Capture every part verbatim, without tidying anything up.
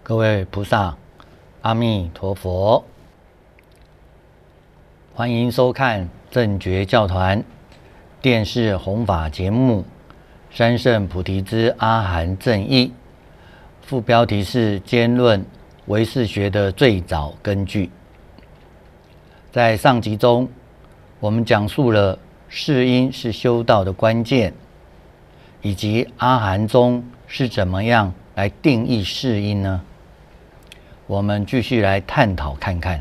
各位菩萨，阿弥陀佛，欢迎收看正觉教团电视弘法节目《三圣菩提之阿含正义》，副标题是兼论唯识学的最早根据。在上集中，我们讲述了世因是修道的关键，以及阿含宗是怎么样来定义世因呢？我们继续来探讨看看。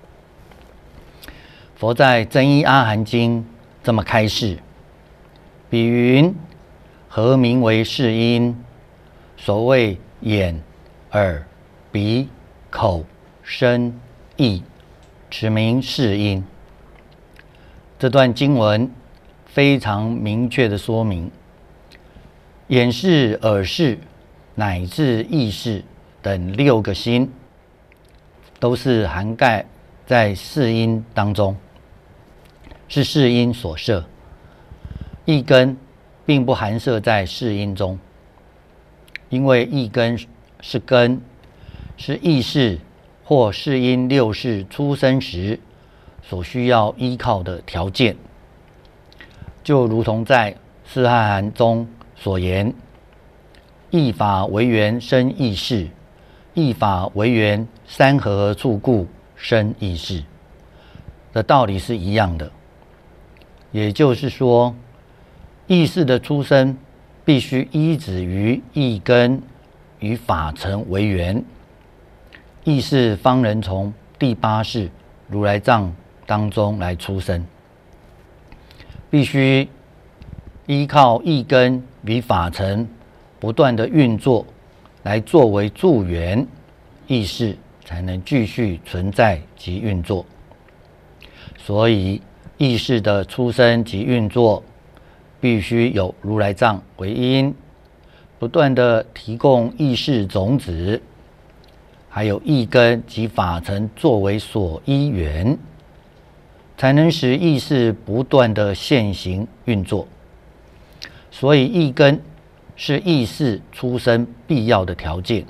佛在《真一阿含经》这么开示：比云，何名为世因？所谓眼、耳、鼻、口、身、意，此名世因。这段经文非常明确的说明，眼识、耳识乃至意识等六个心，都是涵盖在世因当中，是世因所摄。意根并不含摄在世因中，因为意根是根，是意识或世因六识出生时所需要依靠的条件。就如同在四阿含中所言，意法为缘生意识，意法为缘三合而处故生意识的道理是一样的。也就是说，意识的出生必须依止于意根与法尘为缘，意识方能从第八识如来藏当中来出生。必须依靠意根与法尘不断的运作来作为助缘，意识才能继续存在及运作。所以意识的出生及运作必须有如来藏为因，不断的提供意识种子，还有意根及法尘作为所依缘，才能使意识不断的现行运作。所以意根是意识出生必要的条件。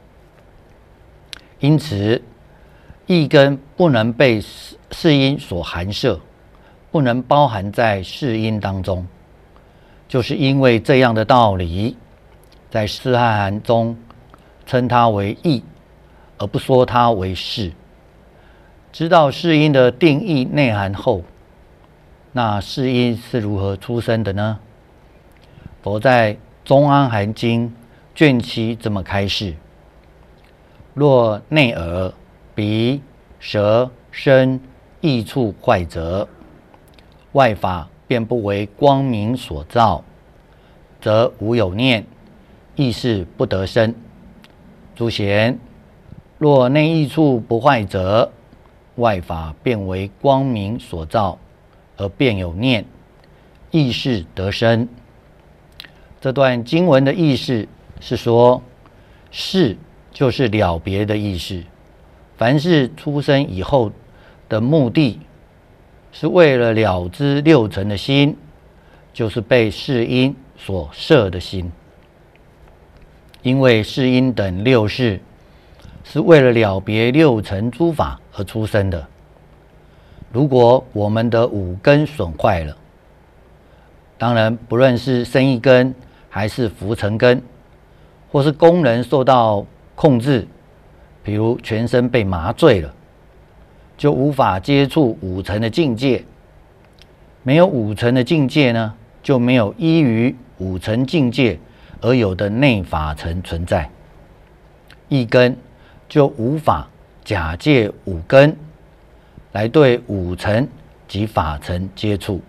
因此意根不能被世因所含摄，不能包含在世因当中。就是因为这样的道理，在四阿含中称它为意，而不说它为识。知道世因的定义内涵后，那世因是如何出生的呢？佛在《中阿含经》卷七这么开示：若内耳、鼻、舌、身、意处坏则，外法便不为光明所照，则无有念，意识不得生。诸贤，若内意处不坏则，外法便为光明所照，而便有念，意识得生。这段经文的意思是说，识就是了别的意思。凡是出生以后的目的，是为了了知六尘的心，就是被世因所摄的心。因为世因等六识是为了了别六尘诸法而出生的。如果我们的五根损坏了，当然不论是身意根还是浮尘根，或是功能受到控制，比如全身被麻醉了，就无法接触五尘的境界。没有五尘的境界呢，就没有依于五尘境界而有的内法尘存在，意根就无法假借五根来对五尘及法尘接触，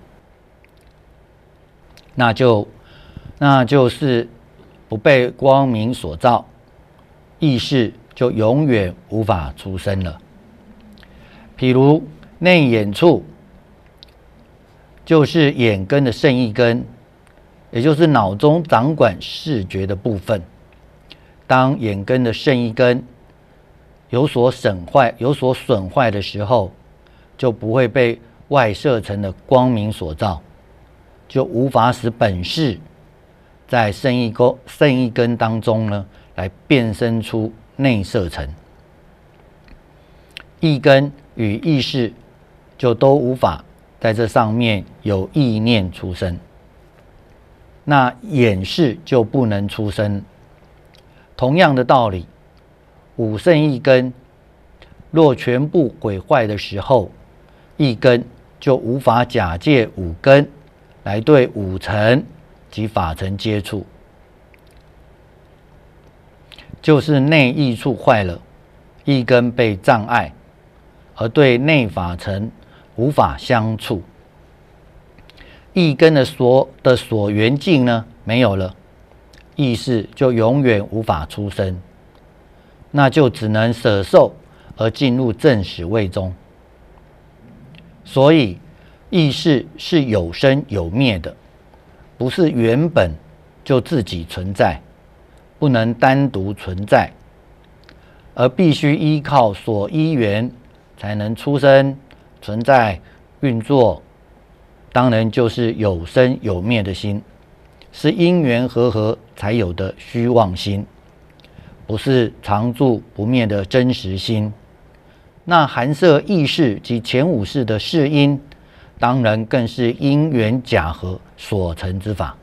那就那就是不被光明所照，意识就永远无法出生了。譬如内眼处，就是眼根的胜意根，也就是脑中掌管视觉的部分。当眼根的胜意根有所损坏、有所损坏的时候，就不会被外摄成的光明所照，就无法使本识在胜意根、胜意根当中呢，来变生出内色尘。意根与意识就都无法在这上面有意念出生，那眼识就不能出生。同样的道理，五圣意根若全部毁坏的时候，意根就无法假借五根来对五尘及法尘接触，就是内意处坏了，意根被障碍，而对内法尘无法相触。意根的所的所缘境呢没有了，意识就永远无法出生，那就只能舍受而进入正始位中。所以意识是有生有灭的，不是原本就自己存在，不能单独存在，而必须依靠所依缘才能出生、存在、运作。当然就是有生有灭的心，是因缘和合才有的虚妄心，不是常住不灭的真实心。那含摄意识及前五识的识因，当然更是因缘假合所成之法。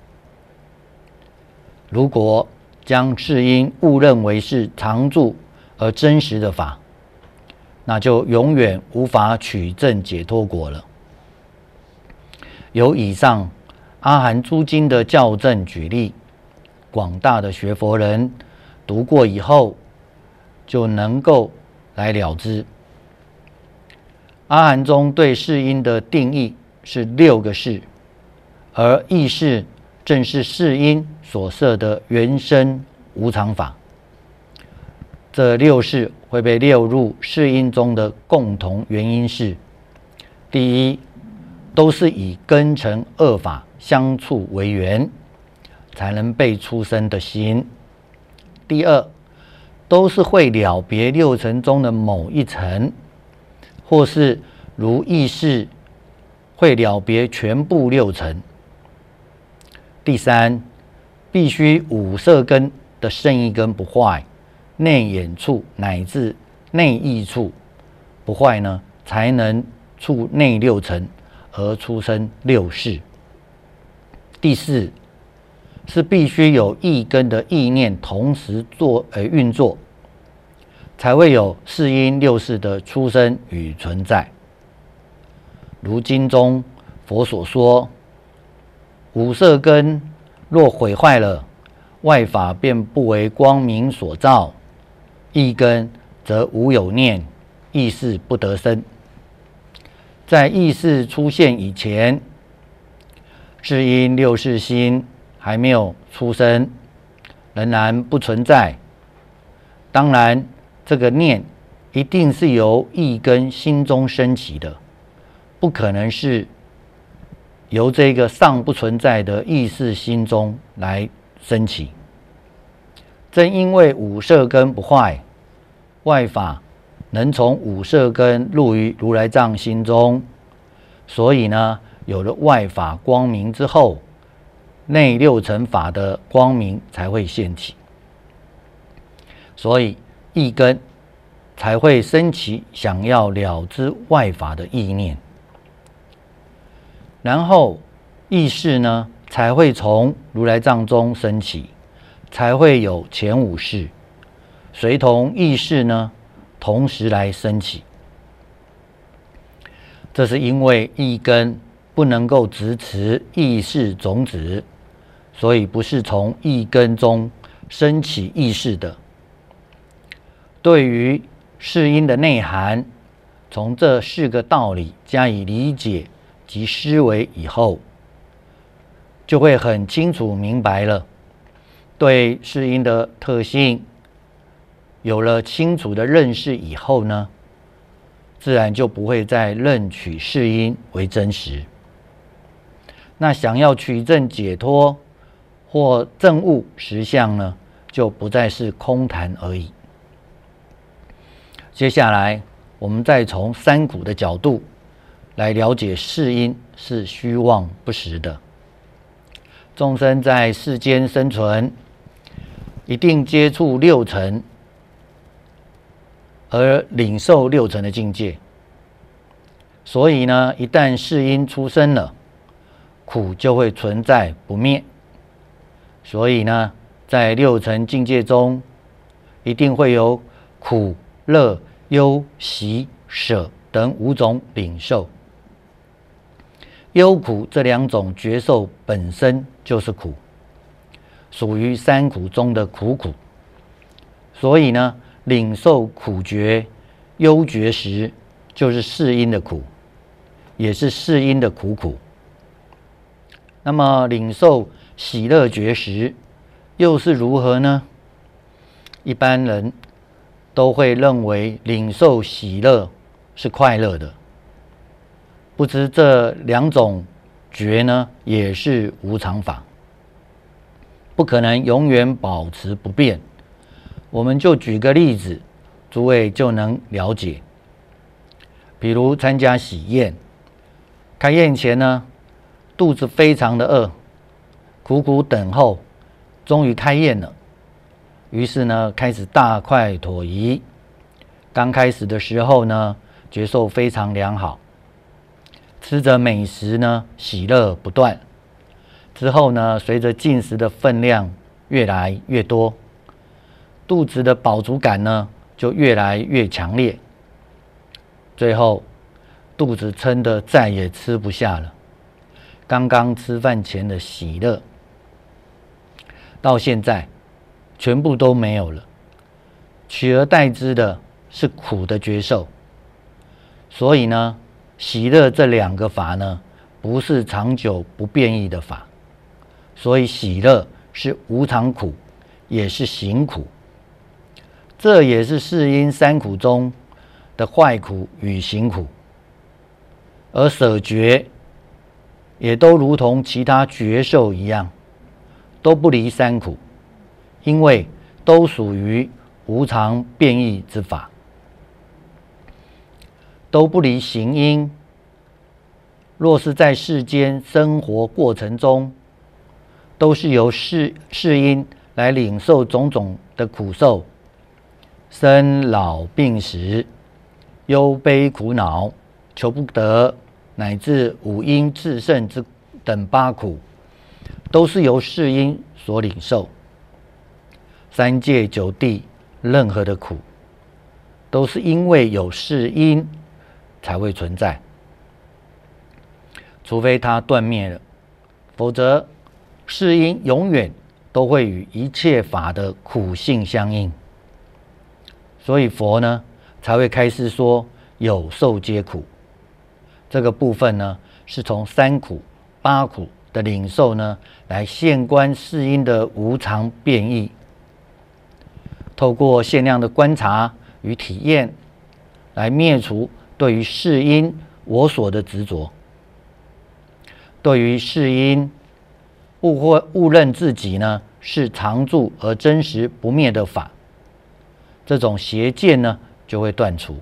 如果将识因误认为是常住而真实的法，那就永远无法取证解脱果了。由以上阿含诸经的校正举例，广大的学佛人读过以后，就能够来了知。阿含中对识因的定义是六个识，而意识正是识因所摄的原生无常法。这六识会被列入识因中的共同原因是：第一，都是以根尘恶法相处为缘，才能被出生的心；第二，都是会了别六尘中的某一尘，或是如意识会了别全部六尘；第三，必须五色根的胜意根不坏，内眼处乃至内意处不坏呢，才能触内六尘而出生六识。第四，是必须有意根的意念同时做而运作，才会有识因六识的出生与存在。如经中佛所说，五色根若毁坏了，外法便不为光明所照，意根则无有念，意识不得生。在意识出现以前，识因六识心还没有出生，仍然不存在。当然，这个念一定是由意根心中升起的，不可能是由这个尚不存在的意识心中来升起。正因为五色根不坏，外法能从五色根入于如来藏心中，所以呢，有了外法光明之后，内六尘法的光明才会现起，所以意根才会升起想要了知外法的意念，然后意识呢才会从如来藏中升起，才会有前五识，随同意识呢同时来升起。这是因为意根不能够直持意识种子，所以不是从意根中升起意识的。对于识因的内涵，从这四个道理加以理解及思维以后，就会很清楚明白了。对识因的特性有了清楚的认识以后呢，自然就不会再认取识因为真实。那想要取证解脱或证悟实相呢，就不再是空谈而已。接下来，我们再从三苦的角度来了解识因是虚妄不实的。众生在世间生存，一定接触六尘， 而领受六尘的境界。所以呢，一旦世因出生了，苦就会存在不灭。所以呢，在六尘境界中，一定会有苦、乐、忧、喜、舍等五种领受。忧苦这两种觉受本身就是苦，属于三苦中的苦苦。所以呢，领受苦觉、忧觉时，就是世因的苦，也是世因的苦苦。那么领受喜乐觉时，又是如何呢？一般人都会认为领受喜乐是快乐的，不知这两种觉呢，也是无常法，不可能永远保持不变。我们就举个例子，诸位就能了解。比如参加喜宴，开宴前呢，肚子非常的饿，苦苦等候，终于开宴了。于是呢，开始大快朵颐。刚开始的时候呢，觉受非常良好，吃着美食呢，喜乐不断。之后呢，随着进食的分量越来越多，肚子的饱足感呢，就越来越强烈。最后，肚子撑得再也吃不下了。刚刚吃饭前的喜乐，到现在全部都没有了，取而代之的是苦的觉受。所以呢，喜乐这两个法呢，不是长久不变异的法，所以喜乐是无常苦，也是行苦。这也是世因三苦中的坏苦与行苦。而舍觉也都如同其他觉受一样，都不离三苦，因为都属于无常变异之法，都不离行因。若是在世间生活过程中，都是由世世因来领受种种的苦受，生老病死、忧悲苦恼、求不得，乃至五阴炽盛之等八苦，都是由世因所领受。三界九地任何的苦，都是因为有世因才会存在，除非它断灭了，否则世因永远都会与一切法的苦性相应。所以佛呢，才会开示说有受皆苦。这个部分呢，是从三苦、八苦的领受呢，来现观世因的无常变异。透过限量的观察与体验，来灭除对于世因我所的执着。对于世因误会误认自己呢，是常住而真实不灭的法，这种邪见呢，就会断除。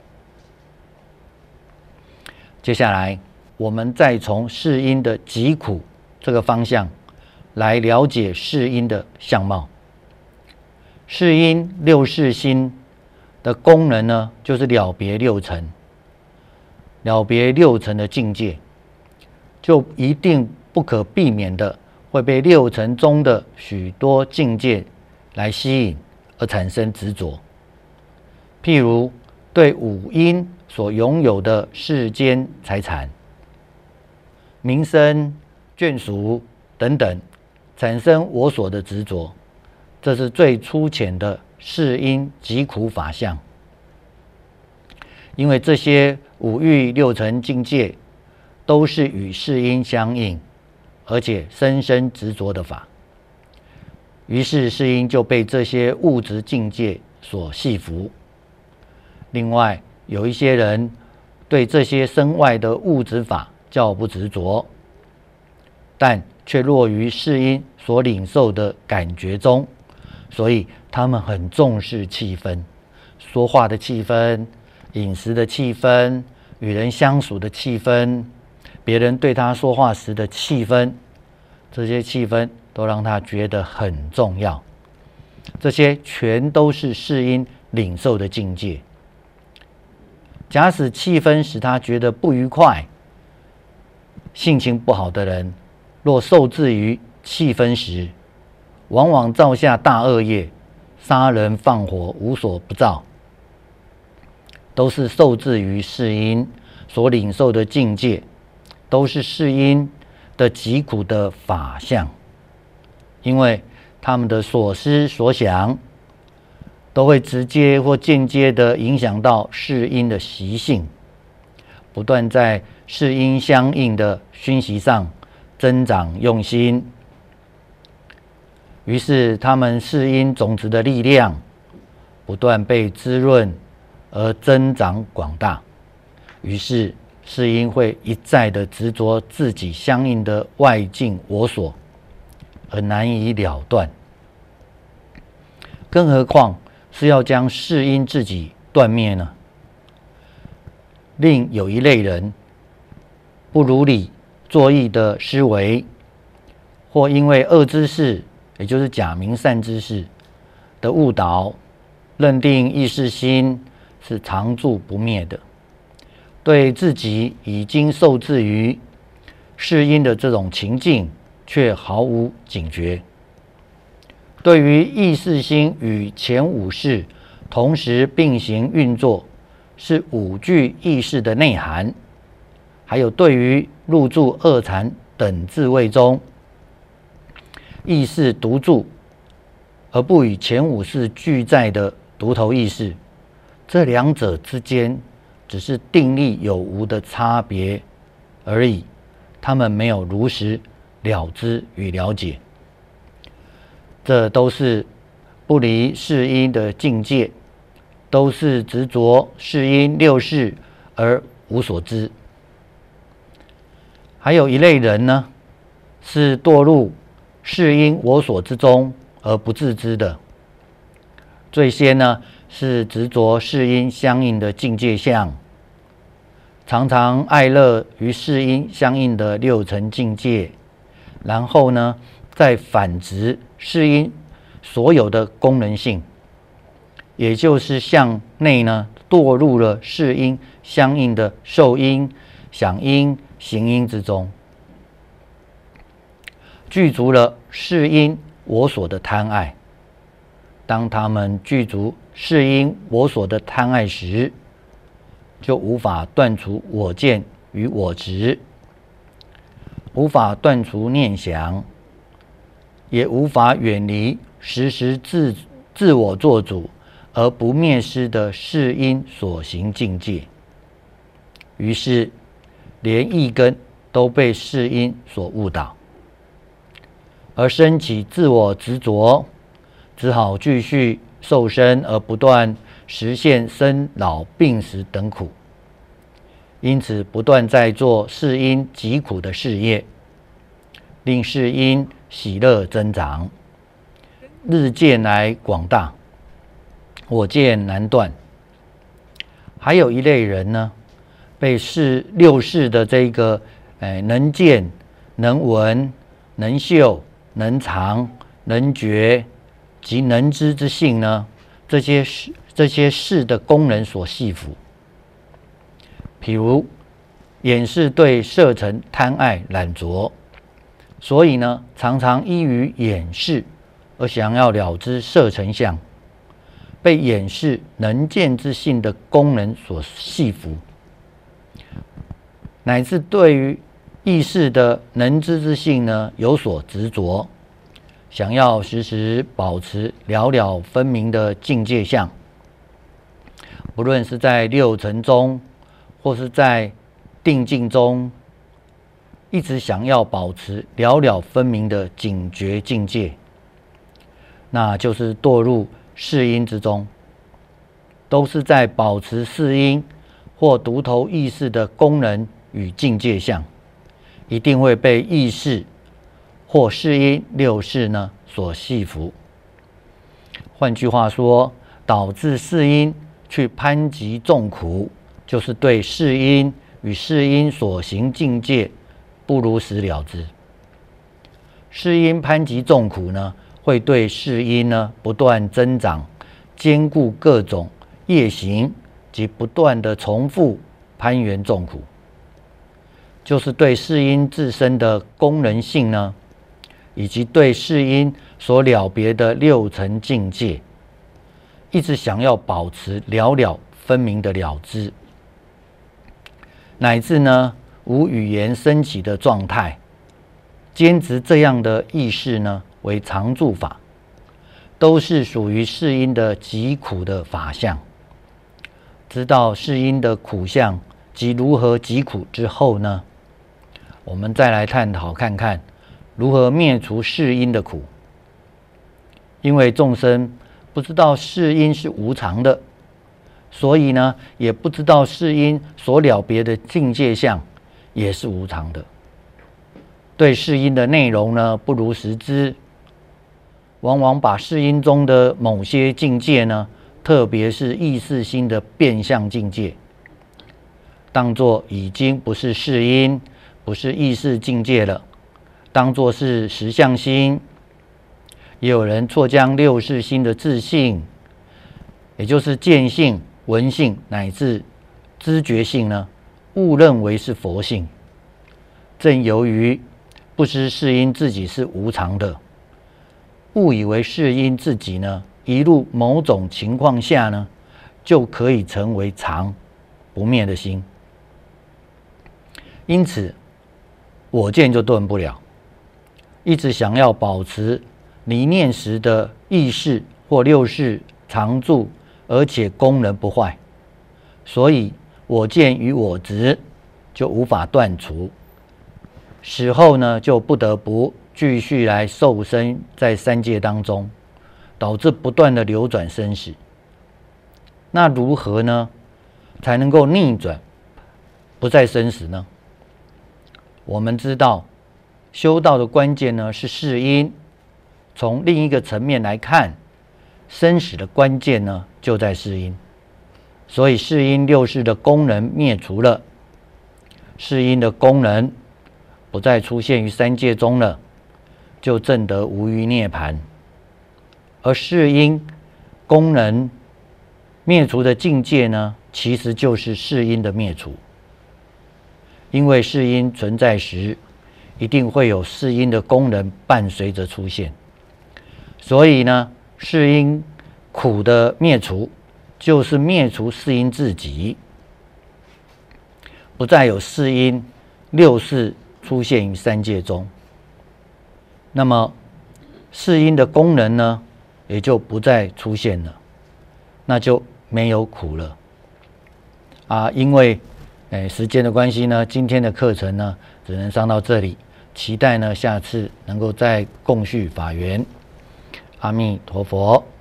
接下来，我们再从世因的疾苦这个方向来了解世因的相貌。世因六世心的功能呢，就是了别六尘，了别六尘的境界，就一定不可避免的会被六尘中的许多境界来吸引而产生执着。譬如对五阴所拥有的世间财产、名声、眷属等等，产生我所的执着，这是最粗浅的世因疾苦法相。因为这些五欲六尘境界都是与世因相应，而且深深执着的法，于是世因就被这些物质境界所系服。另外，有一些人对这些身外的物质法较不执着，但却落于世因所领受的感觉中，所以他们很重视气氛，说话的气氛、饮食的气氛、与人相处的气氛、别人对他说话时的气氛，这些气氛都让他觉得很重要。这些全都是世因领受的境界。 假使气氛使他觉得不愉快，性情不好的人，若受制于气氛时，往往造下大恶业，杀人放火，无所不造，都是受制于世因所领受的境界，都是世因的疾苦的法相。因为他们的所思所想，都会直接或间接的影响到世因的习性，不断在世因相应的熏习上增长用心，于是他们世因种子的力量不断被滋润而增长广大，于是世因会一再的执着自己相应的外境我所，而难以了断。更何况是要将世因自己断灭呢？另有一类人，不如理作意的思维，或因为恶知识，也就是假名善知识的误导，认定意识心是常住不灭的，对自己已经受制于世因的这种情境却毫无警觉。对于意识心与前五识同时并行运作，是五具意识的内涵，还有对于入住二禅等智慧中意识独住而不与前五识俱在的独头意识，这两者之间只是定力有无的差别而已，他们没有如实了知与了解，这都是不离世因的境界，都是执着世因六识而无所知。还有一类人呢，是堕入世因我所之中而不自知的。最先呢，是执着世因相应的境界相，常常爱乐于世因相应的六层境界，然后呢，再反执世因所有的功能性，也就是向内呢堕入了世因相应的受因、想因、行因之中，具足了世因我所的贪爱。当他们具足世因我所的贪爱时，就无法断除我见与我执，无法断除念想，也无法远离时时自自我做主而不灭失的世因所行境界。于是连意根都被世因所误导，而升起自我执着，只好继续受生而不断实现生老病死等苦，因此不断在做世因疾苦的事业，令世因喜乐增长，日渐来广大，我见难断。还有一类人呢，被世六识的这个呃能见、能闻、能嗅、能尝、能觉及能知之性呢，这些事这些事的功能所系缚。譬如眼识对色尘贪爱染着，所以呢，常常依于眼识而想要了知色尘相，被眼识能见之性的功能所系缚，乃至对于意识的能知之性呢有所执着，想要时时保持了了分明的境界相，不论是在六尘中，或是在定境中，一直想要保持了了分明的警觉境界，那就是堕入世因之中，都是在保持世因或独头意识的功能与境界相，一定会被意识或世因六识呢所系缚。换句话说，导致世因去攀及众苦，就是对世因与世因所行境界不如实了知。世因攀及众苦呢，会对世因呢不断增长，兼顾各种业行及不断的重复攀缘众苦，就是对世因自身的功能性呢，以及对世因所了别的六层境界，一直想要保持了了分明的了知，乃至呢无语言升起的状态，坚持这样的意识呢为常住法，都是属于世因的极苦的法相。知道世因的苦相及如何极苦之后呢，我们再来探讨看看如何灭除世因的苦。因为众生不知道世因是无常的，所以呢也不知道世因所了别的境界相也是无常的，对世因的内容呢不如实知，往往把世因中的某些境界呢，特别是意识心的变相境界，当作已经不是世因，不是意识境界了，当作是实相心。也有人错将六识心的自性，也就是见性、闻性乃至知觉性呢，误认为是佛性。正由于不知世因自己是无常的，误以为世因自己呢，一入某种情况下呢，就可以成为常不灭的心。因此，我见就顿不了，一直想要保持离念时的意识或六识常住，而且功能不坏，所以我见与我执就无法断除，死后呢就不得不继续来受生在三界当中，导致不断的流转生死。那如何呢才能够逆转不再生死呢？我们知道修道的关键呢是世因，从另一个层面来看，生死的关键呢就在世因。所以世因六识的功能灭除了，世因的功能不再出现于三界中了，就证得无余涅槃。而世因功能灭除的境界呢，其实就是世因的灭除。因为世因存在时，一定会有世因的功能伴随着出现，所以呢，世因苦的灭除，就是灭除世因自己，不再有世因六识出现于三界中。那么世因的功能呢，也就不再出现了，那就没有苦了啊！因为诶时间的关系呢，今天的课程呢只能上到这里，期待呢下次能够再共续法缘。阿弥陀佛。